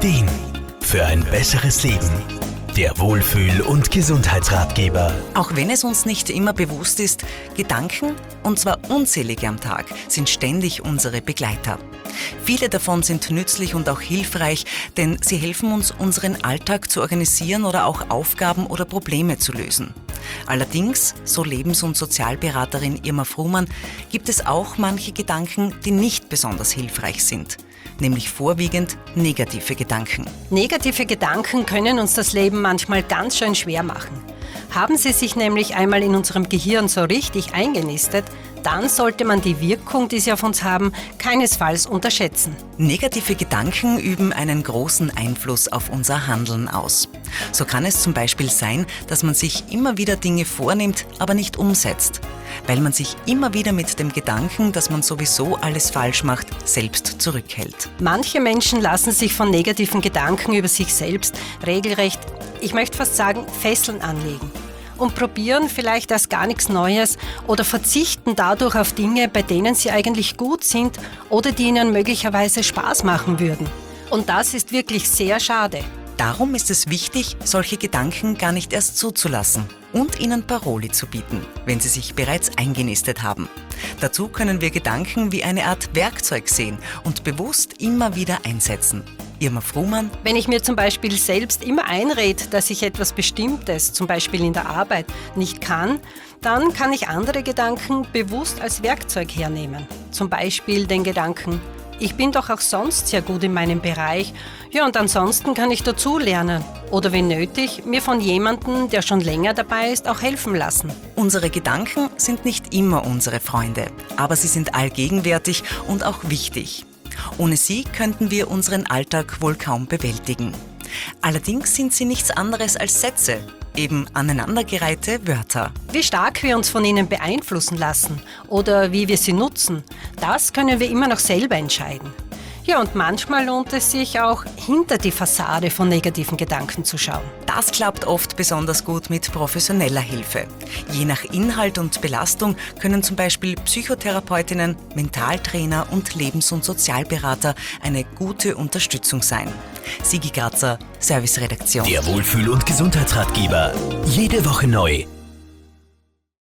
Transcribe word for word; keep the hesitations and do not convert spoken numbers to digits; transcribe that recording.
Ideen für ein besseres Leben. Der Wohlfühl- und Gesundheitsratgeber. Auch wenn es uns nicht immer bewusst ist, Gedanken, und zwar unzählige am Tag, sind ständig unsere Begleiter. Viele davon sind nützlich und auch hilfreich, denn sie helfen uns, unseren Alltag zu organisieren oder auch Aufgaben oder Probleme zu lösen. Allerdings, so Lebens- und Sozialberaterin Irma Frumann, gibt es auch manche Gedanken, die nicht besonders hilfreich sind. Nämlich vorwiegend negative Gedanken. Negative Gedanken können uns das Leben manchmal ganz schön schwer machen. Haben sie sich nämlich einmal in unserem Gehirn so richtig eingenistet, dann sollte man die Wirkung, die sie auf uns haben, keinesfalls unterschätzen. Negative Gedanken üben einen großen Einfluss auf unser Handeln aus. So kann es zum Beispiel sein, dass man sich immer wieder Dinge vornimmt, aber nicht umsetzt, weil man sich immer wieder mit dem Gedanken, dass man sowieso alles falsch macht, selbst zurückhält. Manche Menschen lassen sich von negativen Gedanken über sich selbst regelrecht, ich möchte fast sagen, Fesseln anlegen und probieren vielleicht erst gar nichts Neues oder verzichten dadurch auf Dinge, bei denen sie eigentlich gut sind oder die ihnen möglicherweise Spaß machen würden. Und das ist wirklich sehr schade. Darum ist es wichtig, solche Gedanken gar nicht erst zuzulassen und ihnen Paroli zu bieten, wenn sie sich bereits eingenistet haben. Dazu können wir Gedanken wie eine Art Werkzeug sehen und bewusst immer wieder einsetzen. Irma Frumann: Wenn ich mir zum Beispiel selbst immer einrede, dass ich etwas Bestimmtes, zum Beispiel in der Arbeit, nicht kann, dann kann ich andere Gedanken bewusst als Werkzeug hernehmen. Zum Beispiel den Gedanken: Ich bin doch auch sonst sehr gut in meinem Bereich. Ja, und ansonsten kann ich dazulernen. Oder wenn nötig, mir von jemandem, der schon länger dabei ist, auch helfen lassen. Unsere Gedanken sind nicht immer unsere Freunde, aber sie sind allgegenwärtig und auch wichtig. Ohne sie könnten wir unseren Alltag wohl kaum bewältigen. Allerdings sind sie nichts anderes als Sätze, eben aneinandergereihte Wörter. Wie stark wir uns von ihnen beeinflussen lassen oder wie wir sie nutzen, das können wir immer noch selber entscheiden. Ja, und manchmal lohnt es sich auch, hinter die Fassade von negativen Gedanken zu schauen. Das klappt oft besonders gut mit professioneller Hilfe. Je nach Inhalt und Belastung können zum Beispiel Psychotherapeutinnen, Mentaltrainer und Lebens- und Sozialberater eine gute Unterstützung sein. Sigi Grazer, Serviceredaktion. Der Wohlfühl- und Gesundheitsratgeber. Jede Woche neu.